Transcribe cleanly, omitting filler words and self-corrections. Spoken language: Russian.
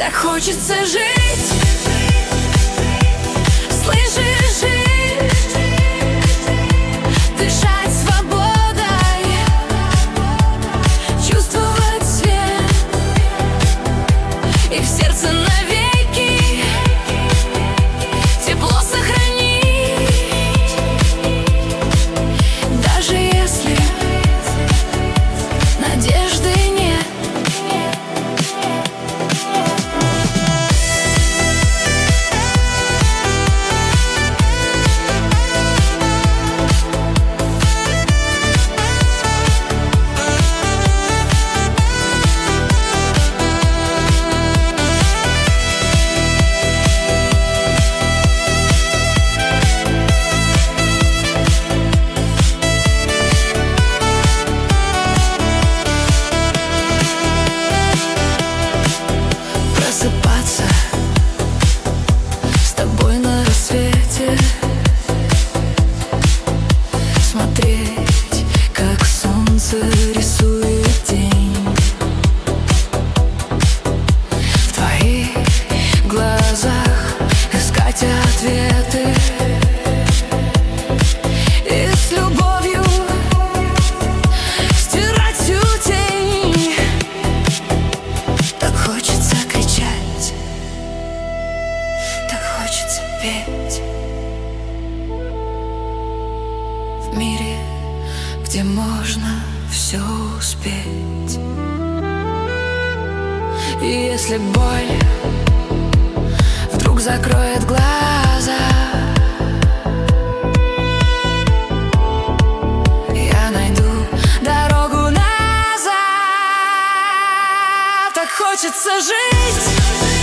Так хочется жить, слышишь, жить, дышать свободой, чувствовать свет и в сердце навеки тепло сохранить, даже если надежды нет. Просыпаться с тобой на рассвете, смотреть, как солнце рисует тень в твоих глазах, искать ответы и с любовью стирать всю тень. Так хочется кричать, так хочется петь в мире, где можно все успеть. И если боль вдруг закроет глаза, я найду дорогу назад. Так хочется жить,